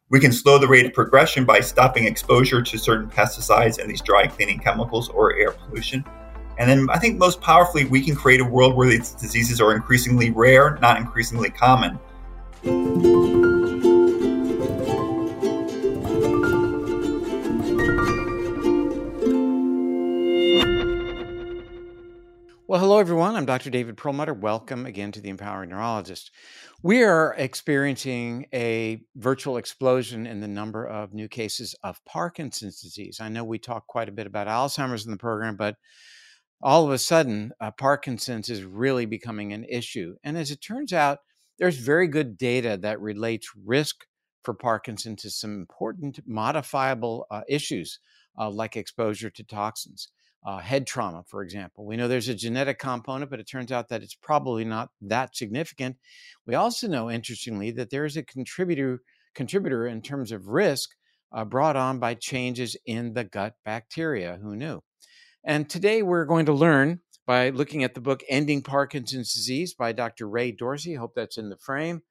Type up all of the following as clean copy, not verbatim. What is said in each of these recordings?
We can slow the rate of progression by stopping exposure to certain pesticides and these dry cleaning chemicals or air pollution. And then I think most powerfully, we can create a world where these diseases are increasingly rare, not increasingly common. Well, hello, everyone. I'm Dr. David Perlmutter. Welcome again to the Empowering Neurologist. We are experiencing a virtual explosion in the number of new cases of Parkinson's disease. I know we talk quite a bit about Alzheimer's in the program, but all of a sudden, Parkinson's is really becoming an issue. And as it turns out, there's very good data that relates risk for Parkinson's to some important modifiable issues like exposure to toxins. Head trauma, for example. We know there's a genetic component, but it turns out that it's probably not that significant. We also know, interestingly, that there is a contributor in terms of risk brought on by changes in the gut bacteria. Who knew? And today we're going to learn by looking at the book Ending Parkinson's Disease by Dr. Ray Dorsey. I hope that's in the frame.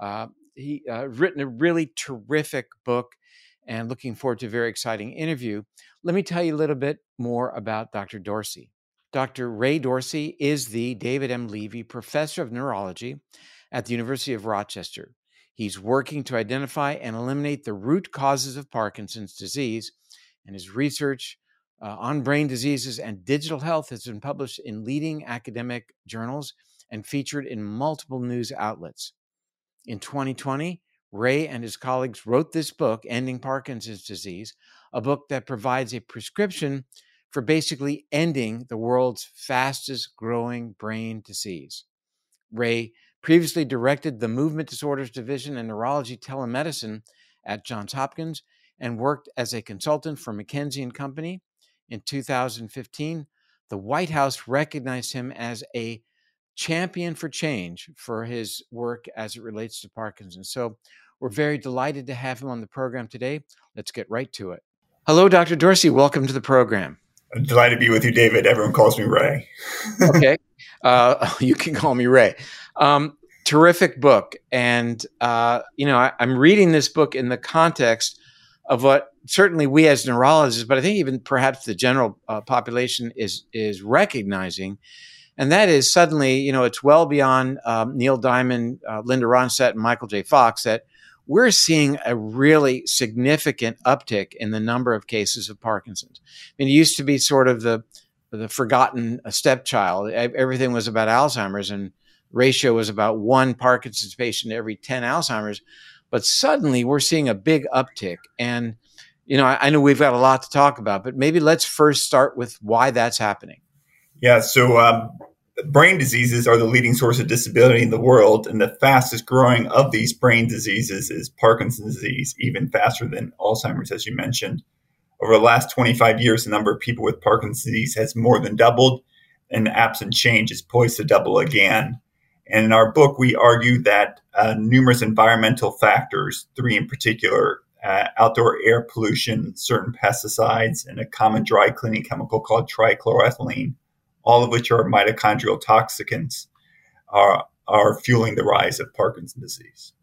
He written a really terrific book, and looking forward to a very exciting interview. Let me tell you a little bit more about Dr. Dorsey. Dr. Ray Dorsey is the David M. Levy Professor of Neurology at the University of Rochester. He's working to identify and eliminate the root causes of Parkinson's disease, and his research on brain diseases and digital health has been published in leading academic journals and featured in multiple news outlets. In 2020, Ray and his colleagues wrote this book, Ending Parkinson's Disease, a book that provides a prescription for basically ending the world's fastest growing brain disease. Ray previously directed the Movement Disorders Division and Neurology Telemedicine at Johns Hopkins and worked as a consultant for McKinsey & Company. In 2015, the White House recognized him as a champion for change for his work as it relates to Parkinson's. So we're very delighted to have him on the program today. Let's get right to it. Hello, Dr. Dorsey. Welcome to the program. I'm delighted to be with you, David. Everyone calls me Ray. Okay. You can call me Ray. Terrific book. And, I'm reading this book in the context of what certainly we as neurologists, but I think even perhaps the general population is recognizing. And that is suddenly, it's well beyond Neil Diamond, Linda Ronstadt, and Michael J. Fox that we're seeing a really significant uptick in the number of cases of Parkinson's. I mean, it used to be sort of the forgotten stepchild. Everything was about Alzheimer's, and ratio was about one Parkinson's patient to every 10 Alzheimer's. But suddenly we're seeing a big uptick. And, I know we've got a lot to talk about, but maybe let's first start with why that's happening. Yeah, so brain diseases are the leading source of disability in the world, and the fastest growing of these brain diseases is Parkinson's disease, even faster than Alzheimer's, as you mentioned. Over the last 25 years, the number of people with Parkinson's disease has more than doubled, and absent change is poised to double again. And in our book, we argue that numerous environmental factors, three in particular, outdoor air pollution, certain pesticides, and a common dry cleaning chemical called trichloroethylene, all of which are mitochondrial toxicants, are fueling the rise of Parkinson's disease.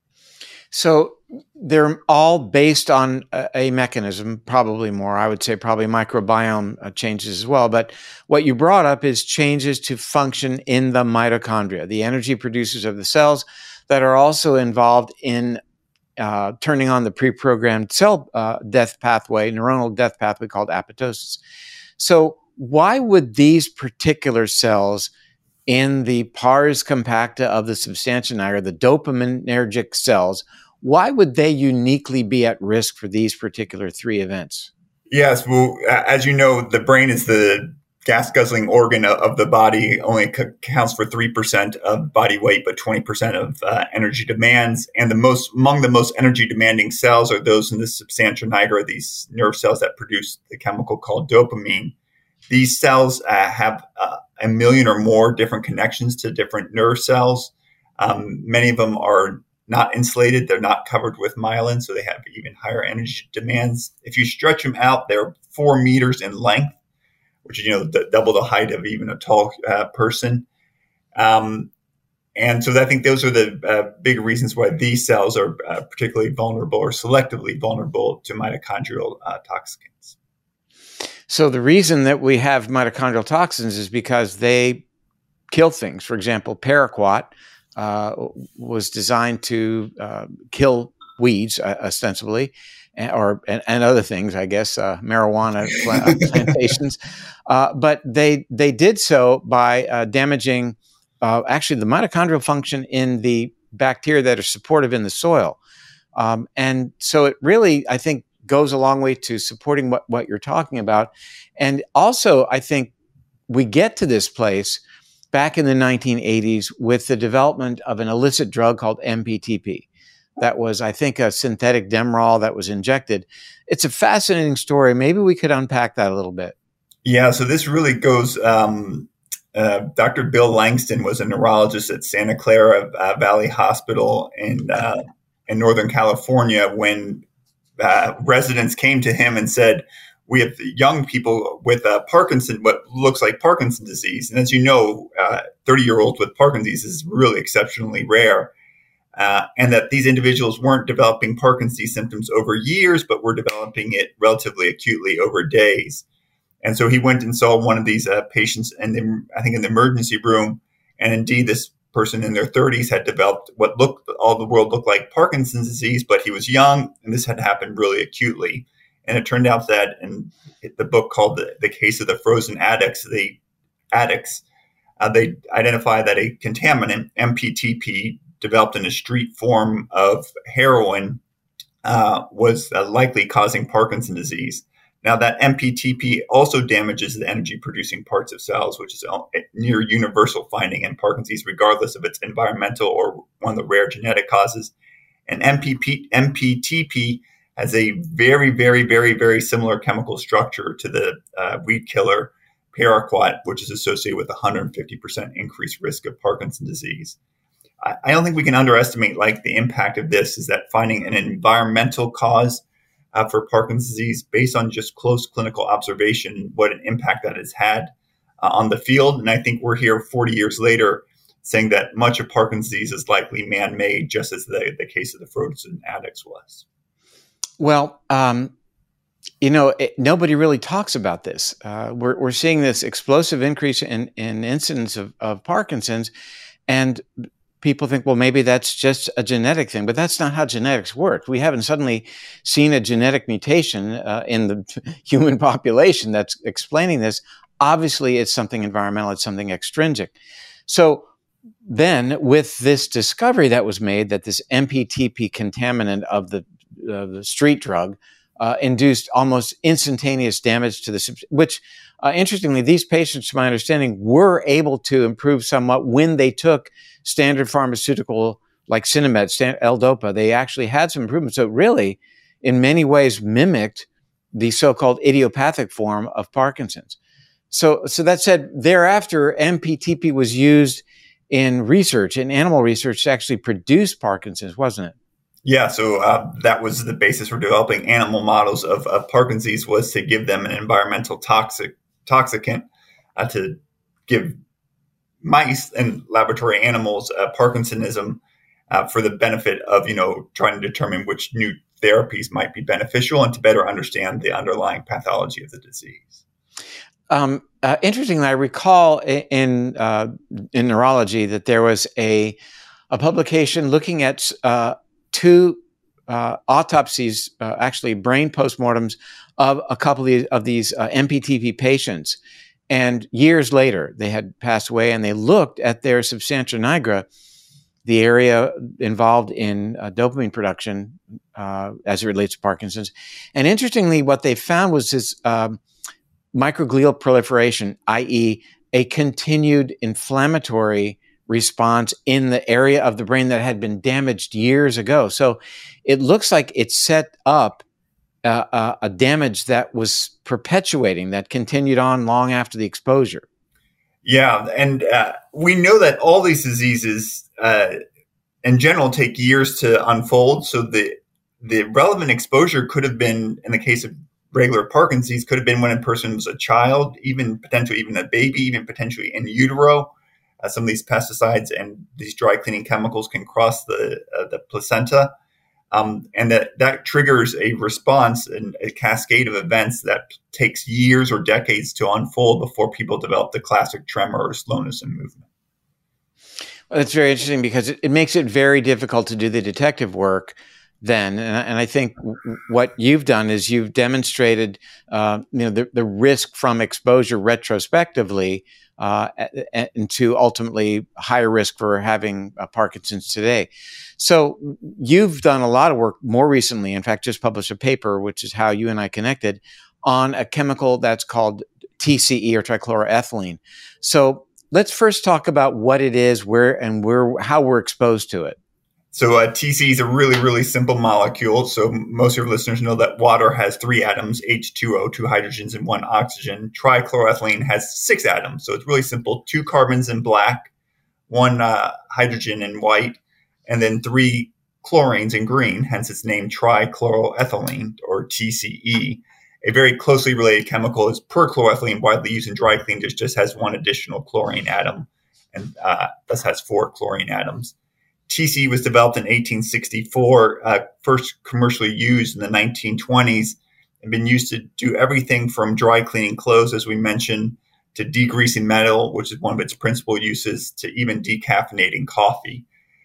So they're all based on a mechanism, probably more. I would say probably microbiome changes as well. But what you brought up is changes to function in the mitochondria, the energy producers of the cells that are also involved in turning on the pre-programmed cell death pathway, neuronal death pathway called apoptosis. So why would these particular cells in the pars compacta of the substantia nigra, the dopaminergic cells, why would they uniquely be at risk for these particular three events? Yes, well, as you know, the brain is the gas-guzzling organ of the body, only accounts for 3% of body weight, but 20% of energy demands. And among the most energy-demanding cells are those in the substantia nigra, these nerve cells that produce the chemical called dopamine. These cells have a million or more different connections to different nerve cells. Many of them are not insulated. They're not covered with myelin, so they have even higher energy demands. If you stretch them out, they're 4 meters in length, which is double the height of even a tall person. And And so I think those are the big reasons why these cells are particularly vulnerable or selectively vulnerable to mitochondrial toxins. So the reason that we have mitochondrial toxins is because they kill things. For example, paraquat was designed to kill weeds, ostensibly, and other things, I guess, marijuana plantations. But they did so by damaging actually the mitochondrial function in the bacteria that are supportive in the soil. And so it really, I think, goes a long way to supporting what you're talking about. And also, I think we get to this place back in the 1980s with the development of an illicit drug called MPTP. That was, I think, a synthetic Demerol that was injected. It's a fascinating story. Maybe we could unpack that a little bit. Yeah, so this really goes, Dr. Bill Langston was a neurologist at Santa Clara Valley Hospital in Northern California when residents came to him and said, we have young people with what looks like Parkinson's disease. And as you know, 30-year-olds with Parkinson's disease is really exceptionally rare. And that these individuals weren't developing Parkinson's symptoms over years, but were developing it relatively acutely over days. And so he went and saw one of these patients, I think in the emergency room. And indeed, this person in their 30s had developed what all the world looked like Parkinson's disease, but he was young, and this had happened really acutely. And it turned out that in the book called The Case of the Frozen Addicts, they identified that a contaminant, MPTP, developed in a street form of heroin, was likely causing Parkinson's disease. Now, that MPTP also damages the energy-producing parts of cells, which is a near universal finding in Parkinson's, regardless of its environmental or one of the rare genetic causes. And MPTP has a very, very, very, very similar chemical structure to the weed killer paraquat, which is associated with 150% increased risk of Parkinson's disease. I don't think we can underestimate the impact of this, is that finding an environmental cause for Parkinson's disease based on just close clinical observation, what an impact that has had on the field. And I think we're here 40 years later saying that much of Parkinson's disease is likely man-made, just as the case of the frozen addicts was. Well, nobody really talks about this. We're seeing this explosive increase in incidence of Parkinson's, and people think, well, maybe that's just a genetic thing, but that's not how genetics work. We haven't suddenly seen a genetic mutation in the human population that's explaining this. Obviously, it's something environmental, it's something extrinsic. So then with this discovery that was made that this MPTP contaminant of the street drug induced almost instantaneous damage to the, which interestingly, these patients, to my understanding, were able to improve somewhat when they took standard pharmaceutical like Sinemet, L-Dopa. They actually had some improvement. So it really, in many ways, mimicked the so-called idiopathic form of Parkinson's. So that said, thereafter, MPTP was used in research, in animal research, to actually produce Parkinson's, wasn't it? Yeah, so that was the basis for developing animal models of Parkinson's, was to give them an environmental toxicant to give mice and laboratory animals Parkinsonism for the benefit of, trying to determine which new therapies might be beneficial and to better understand the underlying pathology of the disease. Interestingly, I recall in neurology that there was a publication looking at two autopsies, actually brain postmortems of a couple of these MPTP patients. And years later, they had passed away, and they looked at their substantia nigra, the area involved in dopamine production as it relates to Parkinson's. And interestingly, what they found was this microglial proliferation, i.e., a continued inflammatory response in the area of the brain that had been damaged years ago. So it looks like it set up a damage that was perpetuating, that continued on long after the exposure. Yeah, and we know that all these diseases in general take years to unfold. So the relevant exposure could have been, in the case of regular Parkinson's, could have been when a person was a child, even potentially even a baby, even potentially in utero. Some of these pesticides and these dry cleaning chemicals can cross the placenta, and that triggers a response and a cascade of events that takes years or decades to unfold before people develop the classic tremor or slowness in movement. Well, that's very interesting because it makes it very difficult to do the detective work then. And I think what you've done is you've demonstrated, the risk from exposure retrospectively, and to ultimately higher risk for having Parkinson's today. So you've done a lot of work more recently, in fact, just published a paper, which is how you and I connected, on a chemical that's called TCE, or trichloroethylene. So let's first talk about what it is, how we're exposed to it. So TCE is a really, really simple molecule. So most of your listeners know that water has 3 atoms, H2O, 2 hydrogens, and 1 oxygen. Trichloroethylene has 6 atoms. So it's really simple. 2 carbons in black, 1 hydrogen in white, and then 3 chlorines in green. Hence its name, trichloroethylene, or TCE. A very closely related chemical is perchloroethylene, widely used in dry cleaning. It just has 1 additional chlorine atom, and thus has 4 chlorine atoms. TCE was developed in 1864, first commercially used in the 1920s, and been used to do everything from dry cleaning clothes, as we mentioned, to degreasing metal, which is one of its principal uses, to even decaffeinating coffee.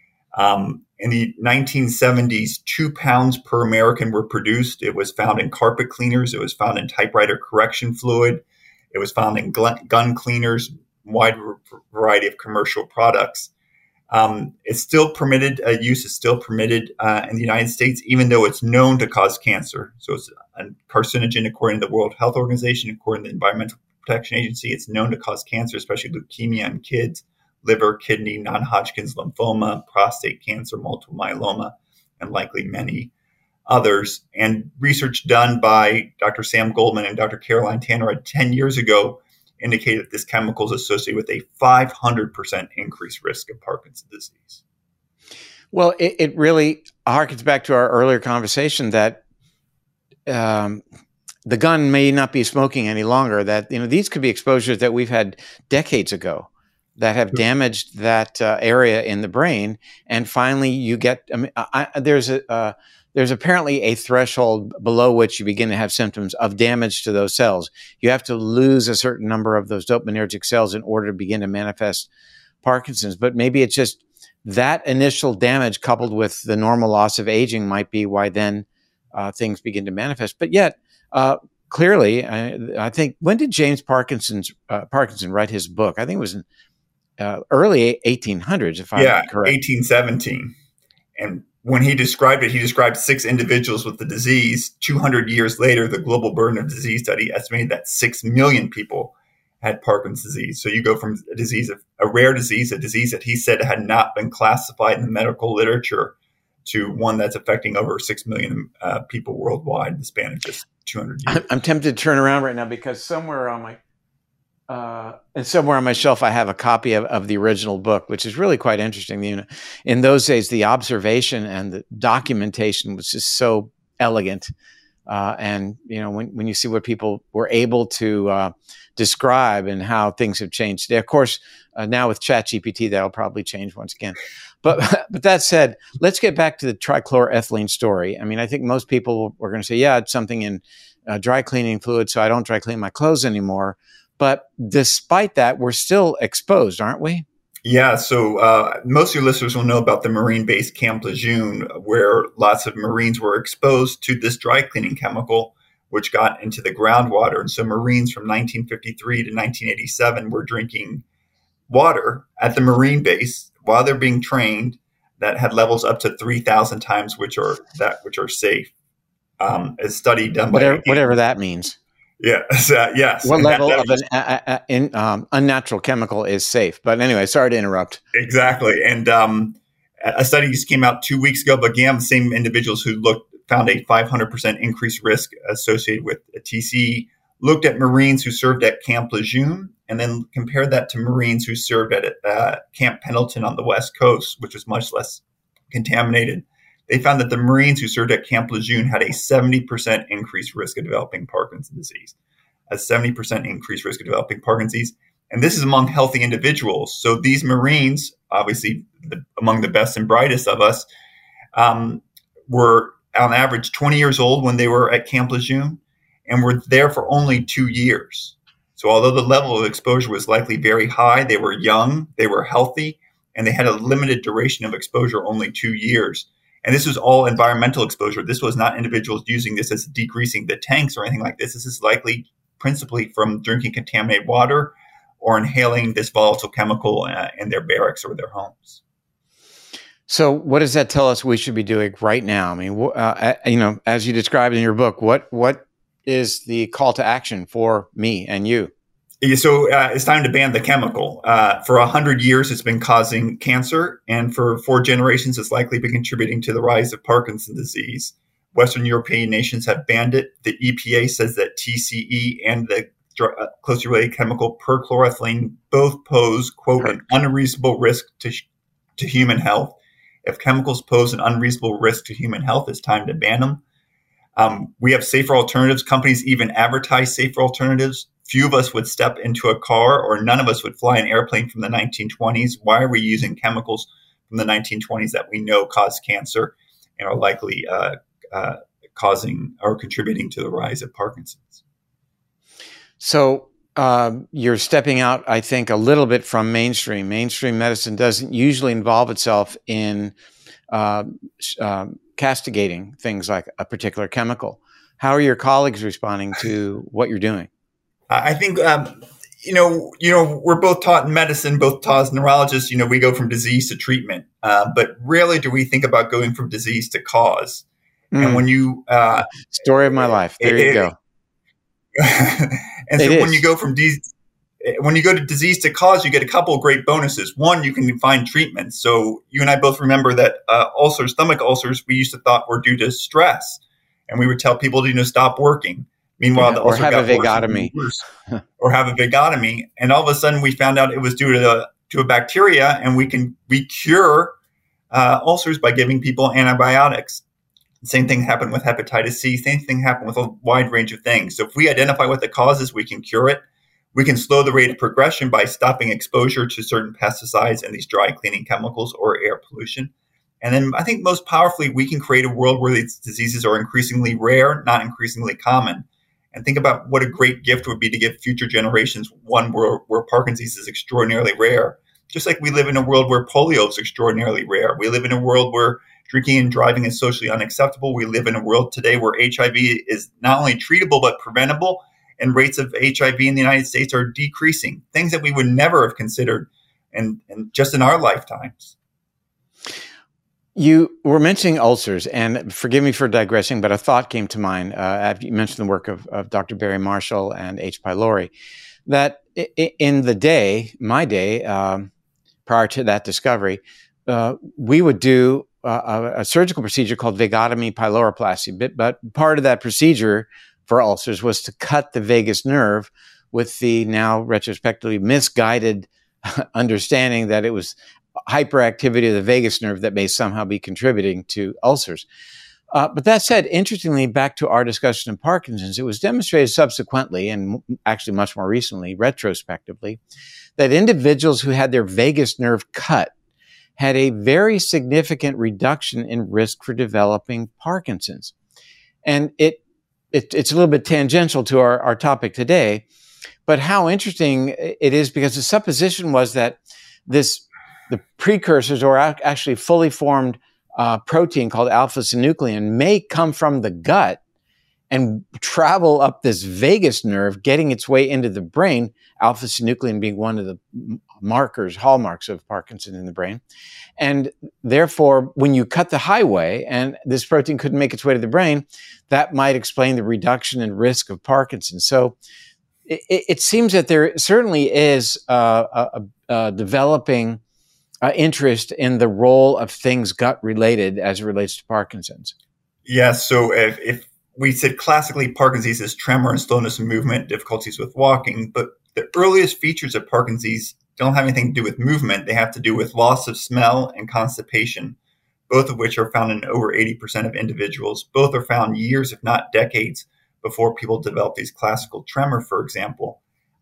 In the 1970s, 2 pounds per American were produced. It was found in carpet cleaners. It was found in typewriter correction fluid. It was found in gun cleaners, wide variety of commercial products. It's still permitted, use is still permitted in the United States, even though it's known to cause cancer. So it's a carcinogen according to the World Health Organization, according to the Environmental Protection Agency. It's known to cause cancer, especially leukemia in kids, liver, kidney, non-Hodgkin's lymphoma, prostate cancer, multiple myeloma, and likely many others. And research done by Dr. Sam Goldman and Dr. Caroline Tanner 10 years ago indicated that this chemical is associated with a 500% increased risk of Parkinson's disease. Well, it really harkens back to our earlier conversation that the gun may not be smoking any longer, that these could be exposures that we've had decades ago that have damaged that area in the brain. And finally, you get, there's apparently a threshold below which you begin to have symptoms of damage to those cells. You have to lose a certain number of those dopaminergic cells in order to begin to manifest Parkinson's. But maybe it's just that initial damage coupled with the normal loss of aging might be why then things begin to manifest. But yet, clearly, I think, when did James Parkinson write his book? I think it was in early 1800s, if I'm correct. 1817. And when he described it, he described 6 individuals with the disease. 200 years later, the Global Burden of Disease Study estimated that 6 million people had Parkinson's disease. So you go from a rare disease, a disease that he said had not been classified in the medical literature, to one that's affecting over 6 million people worldwide in the span of just 200 years. I'm tempted to turn around right now because somewhere on my shelf, I have a copy of the original book, which is really quite interesting. In those days, the observation and the documentation was just so elegant. And when you see what people were able to describe and how things have changed today, of course, now with ChatGPT, that'll probably change once again. But that said, let's get back to the trichloroethylene story. I mean, I think most people were going to say, yeah, it's something in dry cleaning fluid, so I don't dry clean my clothes anymore. But despite that, we're still exposed, aren't we? Yeah. So most of your listeners will know about the marine base Camp Lejeune, where lots of Marines were exposed to this dry cleaning chemical, which got into the groundwater. And so Marines from 1953 to 1987 were drinking water at the marine base while they're being trained that had levels up to 3,000 times, which are safe. A study done by whatever that means. Yes. What level of an unnatural chemical is safe? But anyway, sorry to interrupt. Exactly. And a study just came out 2 weeks ago, but again, the same individuals who found a 500% increased risk associated with a TCE, looked at Marines who served at Camp Lejeune and then compared that to Marines who served at Camp Pendleton on the West Coast, which was much less contaminated. They found that the Marines who served at Camp Lejeune had a 70% increased risk of developing Parkinson's disease, a 70% increased risk of developing Parkinson's disease. And this is among healthy individuals. So these Marines, obviously among the best and brightest of us, were on average 20 years old when they were at Camp Lejeune and were there for only 2 years. So although the level of exposure was likely very high, they were young, they were healthy, and they had a limited duration of exposure, only 2 years. And this was all environmental exposure. This was not individuals using this as decreasing the tanks or anything like this. This is likely principally from drinking contaminated water or inhaling this volatile chemical in their barracks or their homes. So what does that tell us we should be doing right now? I mean, as you described in your book, what is the call to action for me and you? So it's time to ban the chemical. For 100 years, it's been causing cancer, and for 4 generations, it's likely been contributing to the rise of Parkinson's disease. Western European nations have banned it. The EPA says that TCE and the closely related chemical perchloroethylene both pose, quote, an unreasonable risk to human health. If chemicals pose an unreasonable risk to human health, it's time to ban them. We have safer alternatives. Companies even advertise safer alternatives. Few of us would step into a car, or none of us would fly an airplane from the 1920s. Why are we using chemicals from the 1920s that we know cause cancer and are likely causing or contributing to the rise of Parkinson's? So you're stepping out, I think, a little bit from mainstream. Mainstream medicine doesn't usually involve itself in castigating things like a particular chemical. How are your colleagues responding to what you're doing? I think, we're both taught in medicine, both taught as neurologists, we go from disease to treatment, but rarely do we think about going from disease to cause. And when you... Story of my life. There you go. And so when you go to disease to cause, you get a couple of great bonuses. One, you can find treatments. So you and I both remember that stomach ulcers, we used to thought were due to stress. And we would tell people to, stop working. Meanwhile, the ulcer got worse. Or have a vagotomy. And all of a sudden we found out it was due to a bacteria, and we cure ulcers by giving people antibiotics. Same thing happened with hepatitis C. Same thing happened with a wide range of things. So if we identify what the cause is, we can cure it. We can slow the rate of progression by stopping exposure to certain pesticides and these dry cleaning chemicals or air pollution. And then I think most powerfully, we can create a world where these diseases are increasingly rare, not increasingly common. And think about what a great gift would be to give future generations one where Parkinson's is extraordinarily rare. Just like we live in a world where polio is extraordinarily rare. We live in a world where drinking and driving is socially unacceptable. We live in a world today where HIV is not only treatable, but preventable. And rates of HIV in the United States are decreasing. Things that we would never have considered and just in our lifetimes. You were mentioning ulcers, and forgive me for digressing, but a thought came to mind after you mentioned the work of Dr. Barry Marshall and H. Pylori, that in my day, prior to that discovery, we would do a surgical procedure called vagotomy pyloroplasty. But part of that procedure for ulcers was to cut the vagus nerve with the now retrospectively misguided understanding that it was hyperactivity of the vagus nerve that may somehow be contributing to ulcers. But that said, interestingly, back to our discussion of Parkinson's, it was demonstrated subsequently, and actually much more recently, retrospectively, that individuals who had their vagus nerve cut had a very significant reduction in risk for developing Parkinson's. And it's a little bit tangential to our topic today, but how interesting it is, because the supposition was that the precursors, or actually fully formed protein called alpha-synuclein, may come from the gut and travel up this vagus nerve, getting its way into the brain, alpha-synuclein being one of the hallmarks of Parkinson's in the brain. And therefore, when you cut the highway and this protein couldn't make its way to the brain, that might explain the reduction in risk of Parkinson's. So it seems that there certainly is a developing interest in the role of things gut-related as it relates to Parkinson's. Yes. So if we said classically Parkinson's is tremor and slowness of movement, difficulties with walking, but the earliest features of Parkinson's don't have anything to do with movement. They have to do with loss of smell and constipation, both of which are found in over 80% of individuals. Both are found years, if not decades, before people develop these classical tremor, for example.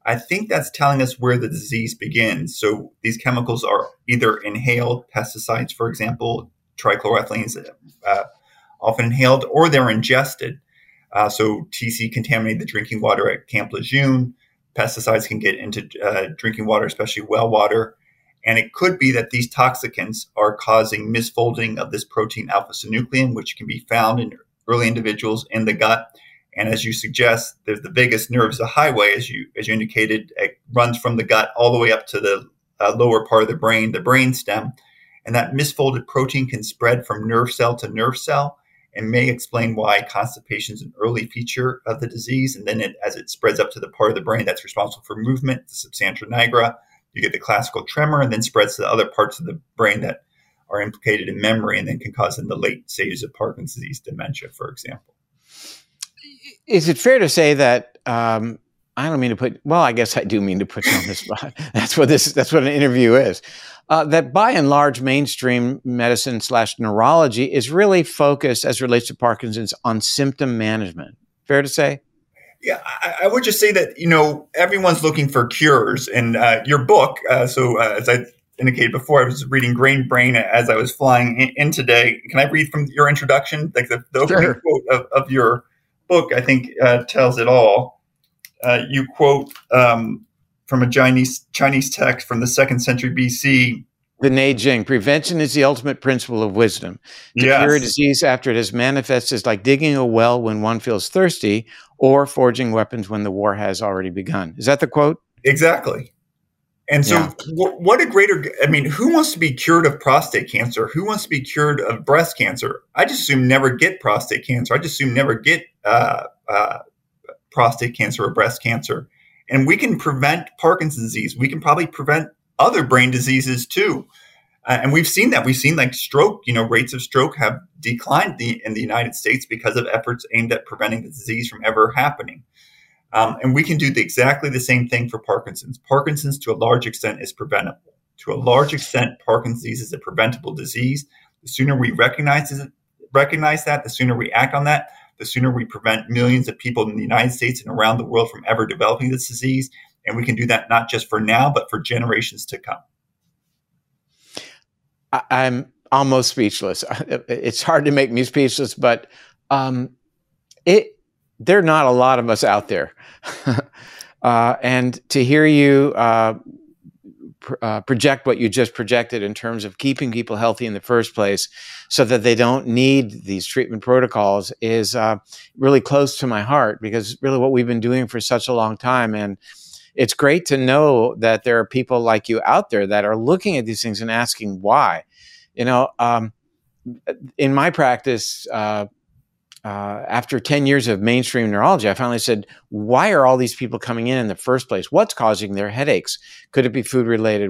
I think that's telling us where the disease begins. So these chemicals are either inhaled, pesticides, for example, trichloroethylene is often inhaled, or they're ingested. So TC contaminated the drinking water at Camp Lejeune. Pesticides can get into drinking water, especially well water. And it could be that these toxicants are causing misfolding of this protein alpha-synuclein, which can be found in early individuals in the gut. And as you suggest, there's the vagus nerve is a highway, as you indicated. It runs from the gut all the way up to the lower part of the brain stem. And that misfolded protein can spread from nerve cell to nerve cell and may explain why constipation is an early feature of the disease. And then as it spreads up to the part of the brain that's responsible for movement, the substantia nigra, you get the classical tremor, and then spreads to the other parts of the brain that are implicated in memory and then can cause in the late stages of Parkinson's disease dementia, for example. Is it fair to say that, I don't mean to put, well, I guess I do mean to put you on the spot. That's what an interview is. That by and large, mainstream medicine / neurology is really focused, as it relates to Parkinson's, on symptom management. Fair to say? Yeah, I would just say that, everyone's looking for cures. And your book, as I indicated before, I was reading Grain Brain as I was flying in today. Can I read from your introduction? Like the opening quote of your book, I think, tells it all. You quote from a Chinese text from the 2nd century BC. The Neijing, prevention is the ultimate principle of wisdom. To cure a disease after it has manifested is like digging a well when one feels thirsty or forging weapons when the war has already begun. Is that the quote? Exactly. And so what a greater, who wants to be cured of prostate cancer? Who wants to be cured of breast cancer? I just assume never get prostate cancer. I just assume never get prostate cancer or breast cancer. And we can prevent Parkinson's disease. We can probably prevent other brain diseases too. And we've seen that. We've seen like stroke, rates of stroke have declined in the United States because of efforts aimed at preventing the disease from ever happening. And we can do exactly the same thing for Parkinson's. Parkinson's, to a large extent, is preventable. To a large extent, Parkinson's disease is a preventable disease. The sooner we recognize that, the sooner we act on that, the sooner we prevent millions of people in the United States and around the world from ever developing this disease. And we can do that not just for now, but for generations to come. I'm almost speechless. It's hard to make me speechless, but there are not a lot of us out there. And to hear you project what you just projected in terms of keeping people healthy in the first place so that they don't need these treatment protocols is really close to my heart, because really what we've been doing for such a long time. And it's great to know that there are people like you out there that are looking at these things and asking why. In my practice, after 10 years of mainstream neurology, I finally said, why are all these people coming in the first place? What's causing their headaches? Could it be food related?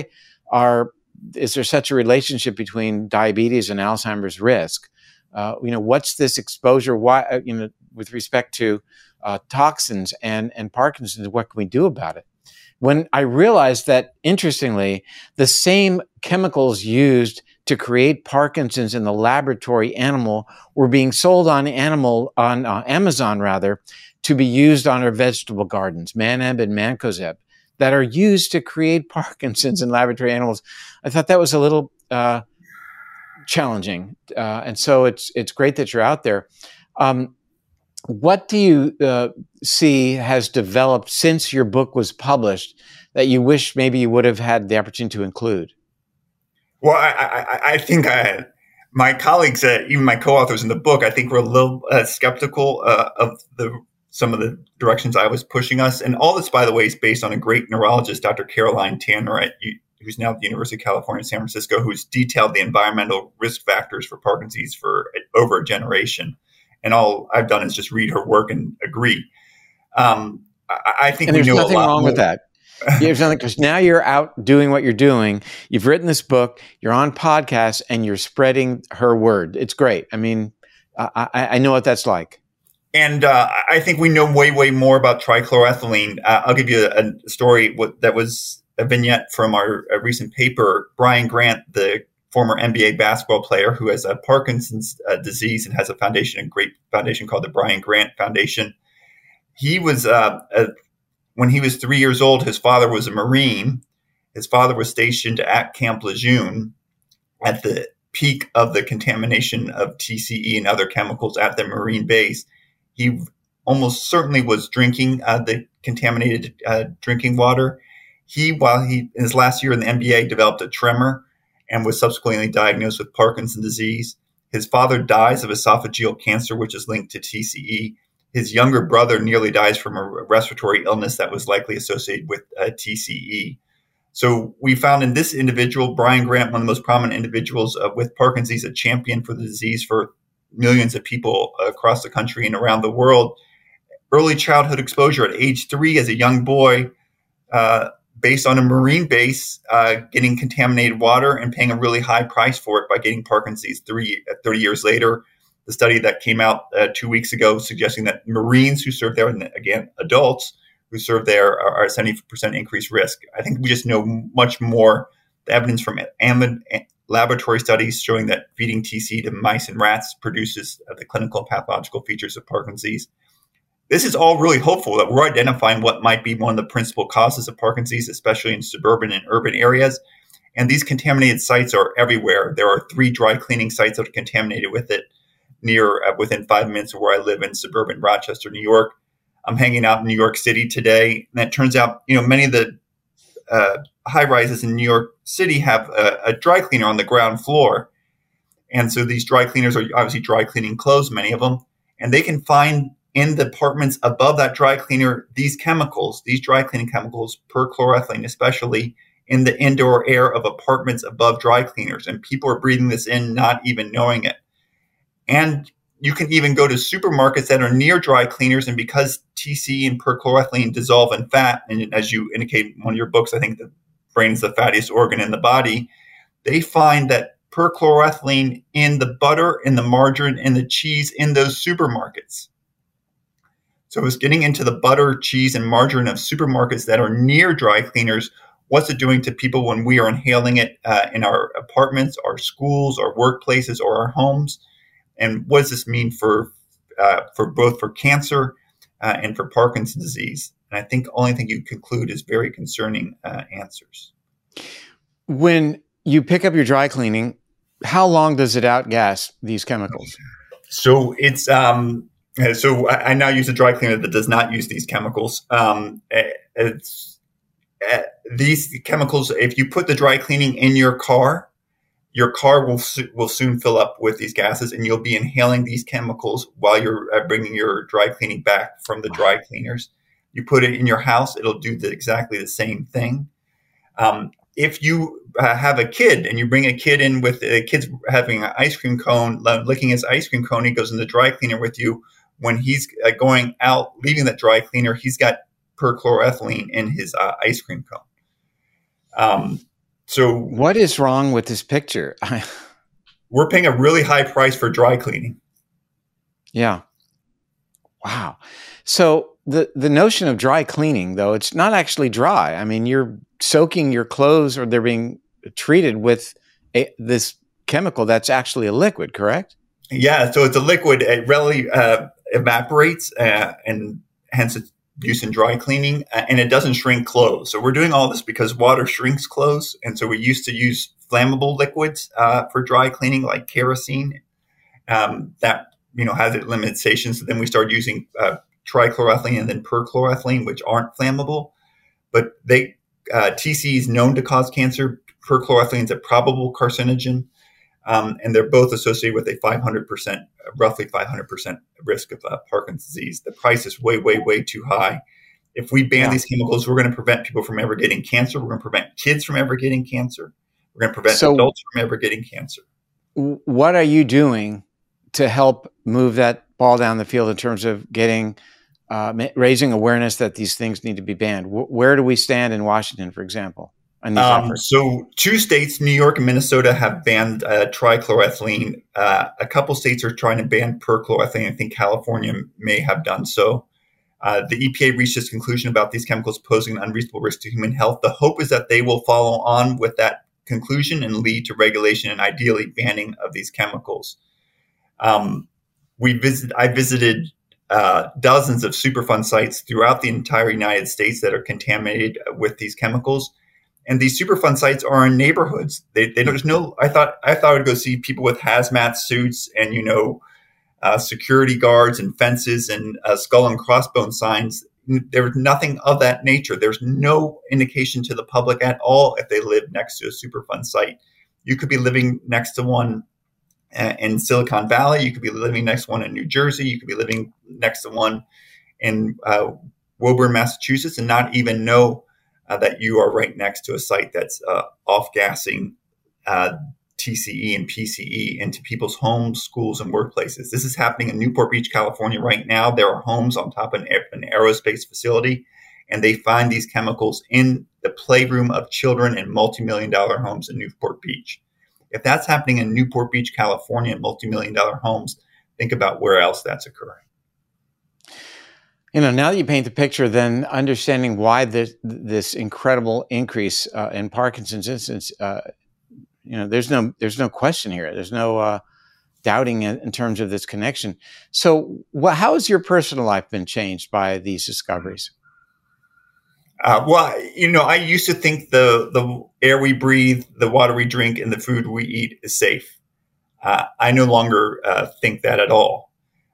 Is there such a relationship between diabetes and Alzheimer's risk? What's this exposure? Why, with respect to toxins and Parkinson's, what can we do about it? When I realized that, interestingly, the same chemicals used to create Parkinson's in the laboratory animal were being sold on Amazon to be used on our vegetable gardens, Maneb and Mancozeb, that are used to create Parkinson's in laboratory animals. I thought that was a little challenging, and so it's great that you're out there. What do you see has developed since your book was published that you wish maybe you would have had the opportunity to include? Well, I think my colleagues, even my co-authors in the book, I think were a little skeptical of some of the directions I was pushing us. And all this, by the way, is based on a great neurologist, Dr. Caroline Tanner, who's now at the University of California, San Francisco, who's detailed the environmental risk factors for Parkinson's disease for over a generation. And all I've done is just read her work and agree. I think we know a lot more. There's nothing wrong with that. There's nothing, because now you're out doing what you're doing. You've written this book, you're on podcasts, and you're spreading her word. It's great. I mean, I know what that's like. And I think we know way, way more about trichloroethylene. I'll give you a story that was a vignette from our recent paper. Brian Grant, the former NBA basketball player who has a Parkinson's disease and has a foundation, a great foundation called the Brian Grant Foundation. He was when he was 3 years old, his father was a Marine. His father was stationed at Camp Lejeune at the peak of the contamination of TCE and other chemicals at the Marine base. He almost certainly was drinking the contaminated drinking water. While in his last year in the MBA, developed a tremor and was subsequently diagnosed with Parkinson's disease. His father dies of esophageal cancer, which is linked to TCE. His younger brother nearly dies from a respiratory illness that was likely associated with TCE. So we found in this individual, Brian Grant, one of the most prominent individuals with Parkinson's, a champion for the disease for millions of people across the country and around the world. Early childhood exposure at age 3 as a young boy, based on a Marine base, getting contaminated water and paying a really high price for it by getting Parkinson's 30 years later. The study that came out 2 weeks ago suggesting that Marines who serve there, and again, adults who serve there, are at 70% increased risk. I think we just know much more. The evidence from laboratory studies showing that feeding TC to mice and rats produces the clinical and pathological features of Parkinson's. This is all really hopeful that we're identifying what might be one of the principal causes of Parkinson's, especially in suburban and urban areas. And these contaminated sites are everywhere. There are 3 dry cleaning sites that are contaminated with it within 5 minutes of where I live in suburban Rochester, New York. I'm hanging out in New York City today, and it turns out, many of the high rises in New York City have a dry cleaner on the ground floor. And so these dry cleaners are obviously dry cleaning clothes, many of them, and they can find in the apartments above that dry cleaner these chemicals, these dry cleaning chemicals, perchloroethylene especially, in the indoor air of apartments above dry cleaners. And people are breathing this in, not even knowing it. And you can even go to supermarkets that are near dry cleaners, and because TC and perchloroethylene dissolve in fat, and as you indicate in one of your books, I think the brain is the fattiest organ in the body, they find that perchloroethylene in the butter, in the margarine, in the cheese in those supermarkets. So it's getting into the butter, cheese, and margarine of supermarkets that are near dry cleaners. What's it doing to people when we are inhaling it in our apartments, our schools, our workplaces, or our homes? And what does this mean for both for cancer and for Parkinson's disease? And I think the only thing you conclude is very concerning answers. When you pick up your dry cleaning, how long does it outgas these chemicals? So it's so I now use a dry cleaner that does not use these chemicals. These chemicals, if you put the dry cleaning in your car will soon fill up with these gases, and you'll be inhaling these chemicals while you're bringing your dry cleaning back from the dry cleaners. You put it in your house, it'll do exactly the same thing. If you have a kid and you bring a kid in with a kid's having an ice cream cone, licking his ice cream cone, he goes in the dry cleaner with you. When he's going out, leaving that dry cleaner, he's got perchloroethylene in his ice cream cone. So what is wrong with this picture? We're paying a really high price for dry cleaning. Yeah. Wow. So the notion of dry cleaning, though, it's not actually dry. I mean, you're soaking your clothes, or they're being treated with this chemical that's actually a liquid, correct? Yeah. So it's a liquid. It readily evaporates, and hence it's used in dry cleaning, and it doesn't shrink clothes. So we're doing all this because water shrinks clothes. And so we used to use flammable liquids for dry cleaning, like kerosene, that, has its limitations. So then we started using trichloroethylene and then perchloroethylene, which aren't flammable. But TC is known to cause cancer. Perchloroethylene is a probable carcinogen. And they're both associated with a roughly 500% risk of Parkinson's disease. The price is way, way, way too high. If we ban these chemicals, we're going to prevent people from ever getting cancer. We're going to prevent kids from ever getting cancer. We're going to prevent adults from ever getting cancer. What are you doing to help move that ball down the field in terms of getting raising awareness that these things need to be banned? Where do we stand in Washington, for example? So 2 states, New York and Minnesota, have banned trichloroethylene. A couple states are trying to ban perchloroethylene. I think California may have done so. The EPA reached this conclusion about these chemicals posing an unreasonable risk to human health. The hope is that they will follow on with that conclusion and lead to regulation and ideally banning of these chemicals. I visited dozens of Superfund sites throughout the entire United States that are contaminated with these chemicals. And these Superfund sites are in neighborhoods. There's no. I thought I'd go see people with hazmat suits and security guards and fences and skull and crossbones signs. There's nothing of that nature. There's no indication to the public at all if they live next to a Superfund site. You could be living next to one in Silicon Valley. You could be living next to one in New Jersey. You could be living next to one in Woburn, Massachusetts, and not even know that you are right next to a site that's off-gassing TCE and PCE into people's homes, schools, and workplaces. This is happening in Newport Beach, California right now. There are homes on top of an aerospace facility, and they find these chemicals in the playroom of children in multi-million-dollar homes in Newport Beach. If that's happening in Newport Beach, California, multi-million-dollar homes, think about where else that's occurring. Now that you paint the picture, then understanding why this incredible increase in Parkinson's incidence, there's no question here. There's no doubting in terms of this connection. So, how has your personal life been changed by these discoveries? I used to think the air we breathe, the water we drink, and the food we eat is safe. I no longer think that at all.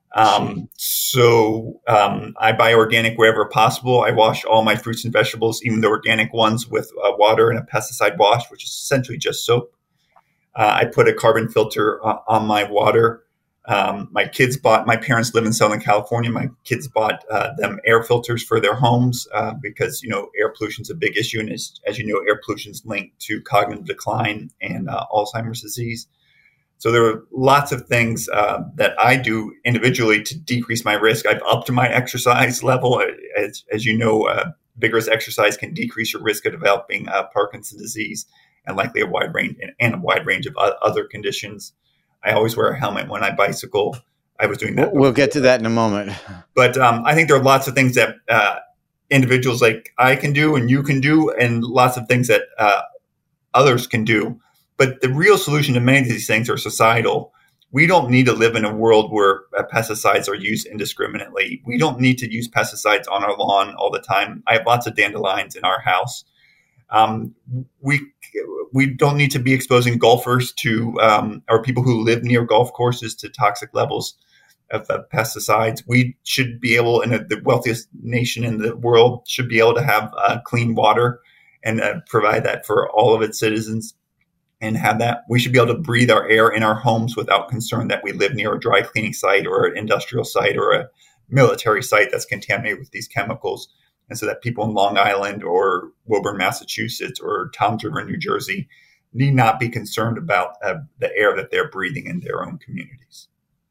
I buy organic wherever possible. I wash all my fruits and vegetables, even the organic ones, with water and a pesticide wash, which is essentially just soap. I put a carbon filter on my water. My parents live in Southern California. My kids bought them air filters for their homes because, air pollution is a big issue. And as you know, air pollution is linked to cognitive decline and Alzheimer's disease. So there are lots of things that I do individually to decrease my risk. I've upped my exercise level. As you know, vigorous exercise can decrease your risk of developing Parkinson's disease and likely a wide range of other conditions. I always wear a helmet when I bicycle. I was doing that. We'll get to that in a moment. But I think there are lots of things that individuals like I can do and you can do, and lots of things that others can do. But the real solution to many of these things are societal. We don't need to live in a world where pesticides are used indiscriminately. We don't need to use pesticides on our lawn all the time. I have lots of dandelions in our house. We don't need to be exposing golfers to or people who live near golf courses to toxic levels of pesticides. We should be able, in the wealthiest nation in the world, should be able to have clean water and provide that for all of its citizens. And have that. We should be able to breathe our air in our homes without concern that we live near a dry cleaning site or an industrial site or a military site that's contaminated with these chemicals. And so that people in Long Island or Woburn, Massachusetts or Toms River, New Jersey need not be concerned about the air that they're breathing in their own communities.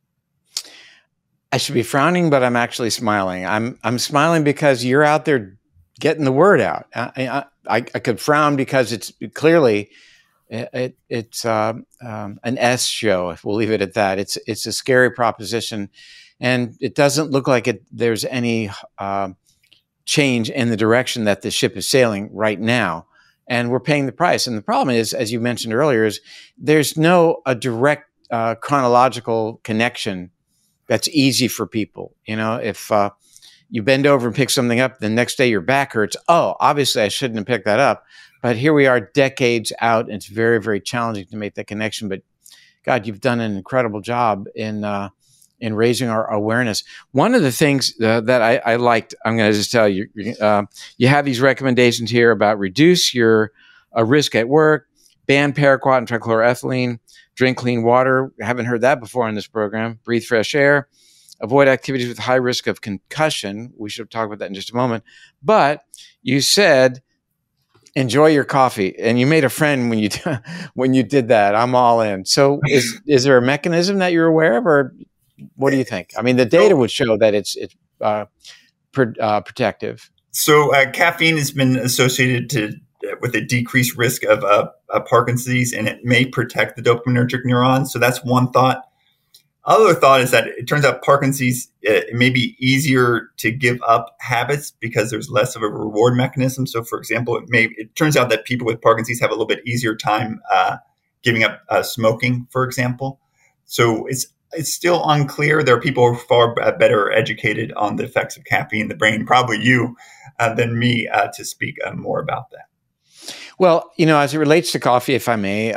I should be frowning, but I'm actually smiling. I'm smiling because you're out there getting the word out. I could frown because it's clearly... It's an S show, if we'll leave it at that. It's a scary proposition, and it doesn't look like there's any change in the direction that the ship is sailing right now, and we're paying the price. And the problem is, as you mentioned earlier, is there's a direct chronological connection that's easy for people. If you bend over and pick something up, the next day your back hurts. Oh, obviously I shouldn't have picked that up. But here we are decades out, and it's very, very challenging to make that connection. But God, you've done an incredible job in raising our awareness. One of the things that I liked, I'm going to just tell you, you have these recommendations here about reduce your risk at work, ban paraquat and trichloroethylene, drink clean water. I haven't heard that before in this program. Breathe fresh air, avoid activities with high risk of concussion. We should talk about that in just a moment. But you said, enjoy your coffee, and you made a friend when you did that. I'm all in. So, is there a mechanism that you're aware of, or what do you think? I mean, the data would show that it's protective. So, caffeine has been associated with a decreased risk of Parkinson's disease, and it may protect the dopaminergic neurons. So, that's one thought. Other thought is that it turns out Parkinson's, it may be easier to give up habits because there's less of a reward mechanism. So, for example, it turns out that people with Parkinson's have a little bit easier time giving up smoking, for example. So It's still unclear. There are people who are far better educated on the effects of caffeine in the brain, probably you, than me, to speak more about that. Well, as it relates to coffee, if I may,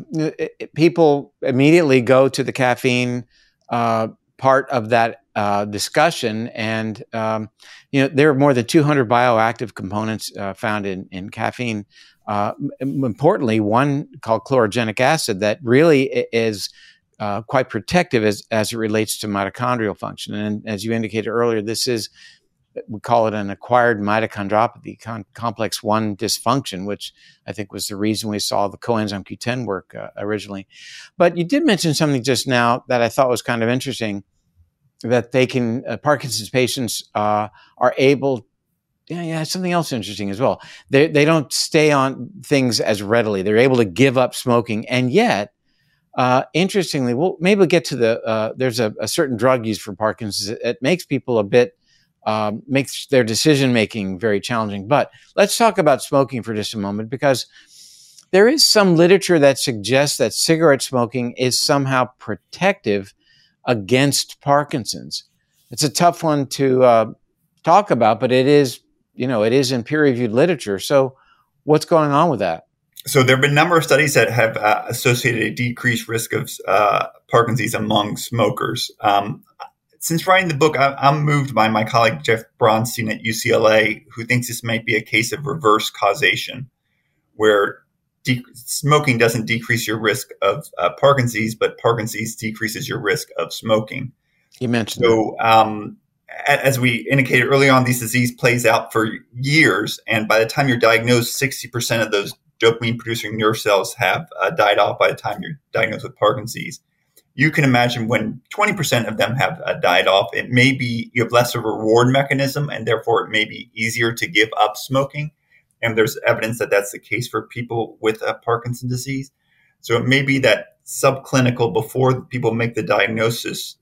people immediately go to the caffeine part of that discussion, and there are more than 200 bioactive components found in caffeine. Importantly, one called chlorogenic acid that really is quite protective as it relates to mitochondrial function. And as you indicated earlier, we call it an acquired mitochondriopathy, complex 1 dysfunction, which I think was the reason we saw the coenzyme Q10 work originally. But you did mention something just now that I thought was kind of interesting, that Parkinson's patients are able, something else interesting as well. They don't stay on things as readily. They're able to give up smoking, and yet, interestingly, maybe we'll get to there's a certain drug used for Parkinson's. It makes people makes their decision-making very challenging. But let's talk about smoking for just a moment, because there is some literature that suggests that cigarette smoking is somehow protective against Parkinson's. It's a tough one to talk about, but it is in peer-reviewed literature. So what's going on with that? So there have been a number of studies that have associated a decreased risk of Parkinson's among smokers. Since writing the book, I'm moved by my colleague Jeff Bronstein at UCLA, who thinks this might be a case of reverse causation, where smoking doesn't decrease your risk of Parkinson's, but Parkinson's decreases your risk of smoking. You mentioned so. As we indicated early on, this disease plays out for years, and by the time you're diagnosed, 60% of those dopamine-producing nerve cells have died off by the time you're diagnosed with Parkinson's. You can imagine when 20% of them have died off, it may be you have less of a reward mechanism, and therefore it may be easier to give up smoking. And there's evidence that that's the case for people with Parkinson's disease. So it may be that subclinical, before people make the diagnosis,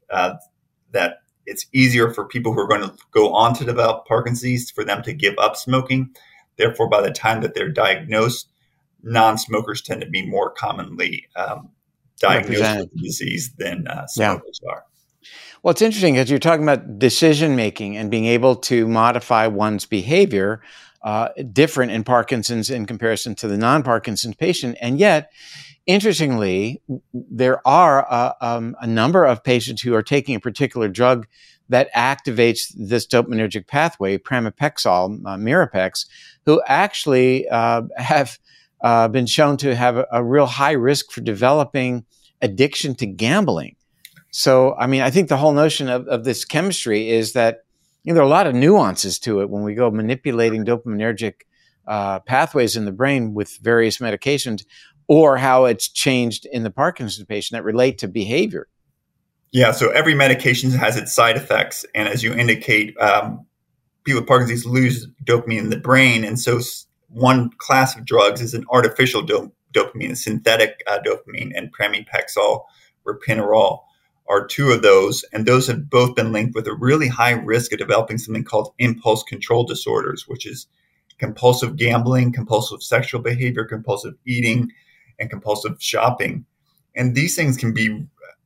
that it's easier for people who are going to go on to develop Parkinson's for them to give up smoking. Therefore, by the time that they're diagnosed, non-smokers tend to be more commonly diagnosed with the disease than smokers are. Well, it's interesting because you're talking about decision-making and being able to modify one's behavior different in Parkinson's in comparison to the non-Parkinson's patient. And yet, interestingly, there are a number of patients who are taking a particular drug that activates this dopaminergic pathway, pramipexole, Mirapex, who actually have been shown to have a real high risk for developing addiction to gambling. So, I think the whole notion of this chemistry is that there are a lot of nuances to it when we go manipulating dopaminergic pathways in the brain with various medications, or how it's changed in the Parkinson's patient that relate to behavior. Yeah, so every medication has its side effects. And as you indicate, people with Parkinson's lose dopamine in the brain. And so one class of drugs is an artificial dopamine, a synthetic dopamine, and pramipexole, ropinirole are two of those. And those have both been linked with a really high risk of developing something called impulse control disorders, which is compulsive gambling, compulsive sexual behavior, compulsive eating, and compulsive shopping. And these things can be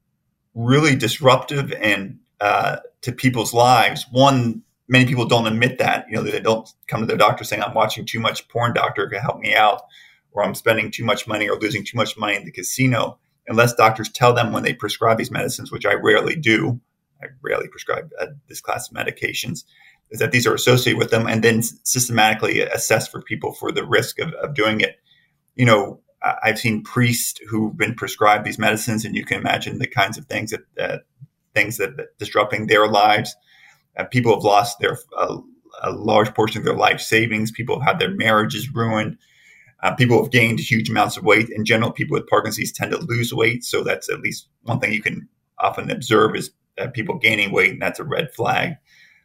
really disruptive and to people's lives. One, many people don't admit that. They don't come to their doctor saying, I'm watching too much porn, doctor, can help me out, or I'm spending too much money or losing too much money in the casino, unless doctors tell them when they prescribe these medicines, which I rarely do. I rarely prescribe this class of medications, is that these are associated with them, and then systematically assess for people for the risk of doing it. I've seen priests who've been prescribed these medicines, and you can imagine the kinds of things that disrupting their lives. People have lost a large portion of their life savings. People have had their marriages ruined. People have gained huge amounts of weight. In general, people with Parkinson's tend to lose weight. So that's at least one thing you can often observe is people gaining weight, and that's a red flag.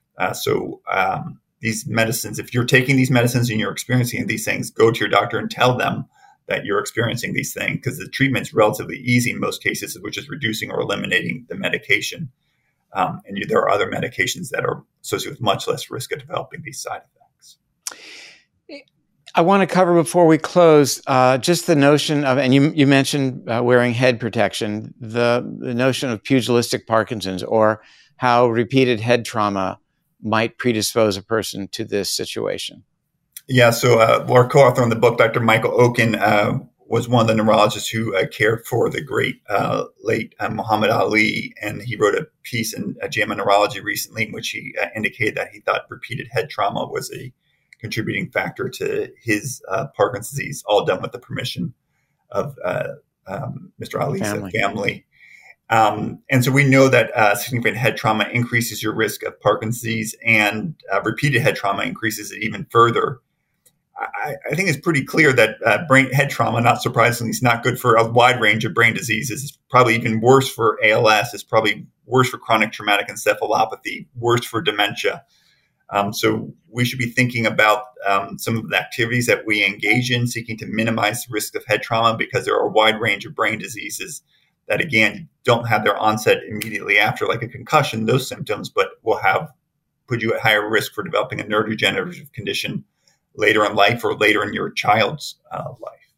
So these medicines, if you're taking these medicines and you're experiencing these things, go to your doctor and tell them that you're experiencing these things, because the treatment's relatively easy in most cases, which is reducing or eliminating the medication. And there are other medications that are associated with much less risk of developing these side effects. I want to cover before we close just the notion of, and you mentioned wearing head protection, the notion of pugilistic Parkinson's, or how repeated head trauma might predispose a person to this situation. Yeah, so our co-author on the book, Dr. Michael Okun, was one of the neurologists who cared for the great late Muhammad Ali, and he wrote a piece in JAMA Neurology recently in which he indicated that he thought repeated head trauma was a contributing factor to his Parkinson's disease, all done with the permission of Mr. Ali's family. And so we know that significant head trauma increases your risk of Parkinson's disease, and repeated head trauma increases it even further. I think it's pretty clear that head trauma, not surprisingly, is not good for a wide range of brain diseases. It's probably even worse for ALS. It's probably worse for chronic traumatic encephalopathy, worse for dementia. So we should be thinking about some of the activities that we engage in, seeking to minimize the risk of head trauma, because there are a wide range of brain diseases that, again, don't have their onset immediately after, like a concussion, those symptoms, but will put you at higher risk for developing a neurodegenerative condition later in life or later in your child's life.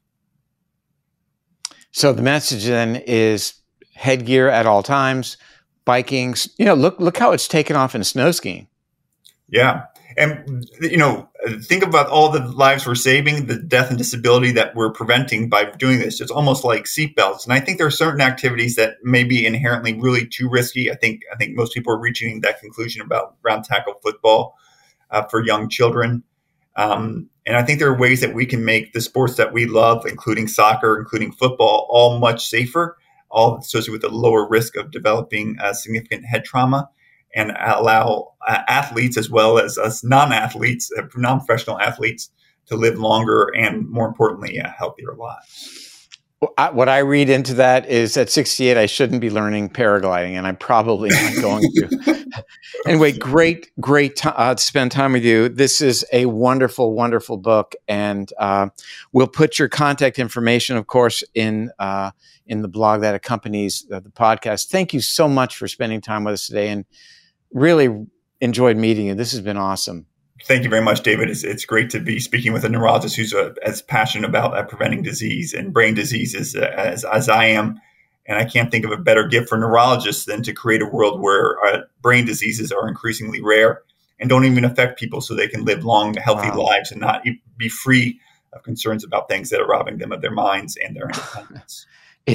So the message then is headgear at all times, biking. Look how it's taken off in snow skiing. Yeah. And, think about all the lives we're saving, the death and disability that we're preventing by doing this. It's almost like seatbelts. And I think there are certain activities that may be inherently really too risky. I think most people are reaching that conclusion about round tackle football for young children. And I think there are ways that we can make the sports that we love, including soccer, including football, all much safer, all associated with a lower risk of developing significant head trauma, and allow athletes as well as us non-athletes, non-professional athletes, to live longer and, more importantly, healthier lives. What I read into that is at 68, I shouldn't be learning paragliding, and I'm probably not going to. Anyway, great to spend time with you. This is a wonderful, wonderful book, and we'll put your contact information, of course, in the blog that accompanies the podcast. Thank you so much for spending time with us today, and really enjoyed meeting you. This has been awesome. Thank you very much, David. It's great to be speaking with a neurologist who's as passionate about preventing disease and brain diseases as I am. And I can't think of a better gift for neurologists than to create a world where brain diseases are increasingly rare and don't even affect people, so they can live long, healthy lives and not be free of concerns about things that are robbing them of their minds and their independence.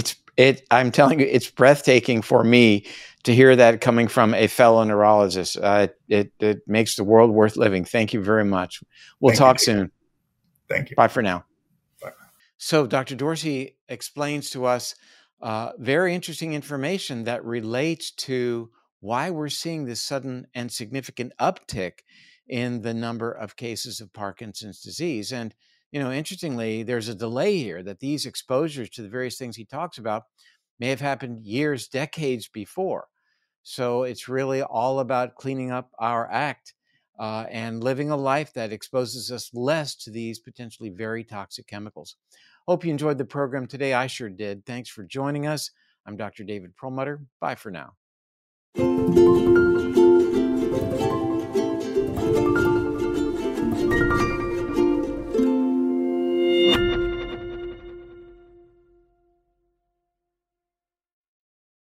I'm telling you, it's breathtaking for me to hear that coming from a fellow neurologist. It makes the world worth living. Thank you very much. We'll talk soon. Thank you. Bye for now. Bye. So Dr. Dorsey explains to us very interesting information that relates to why we're seeing this sudden and significant uptick in the number of cases of Parkinson's disease. And interestingly, there's a delay here, that these exposures to the various things he talks about may have happened years, decades before. So it's really all about cleaning up our act and living a life that exposes us less to these potentially very toxic chemicals. Hope you enjoyed the program today. I sure did. Thanks for joining us. I'm Dr. David Perlmutter. Bye for now.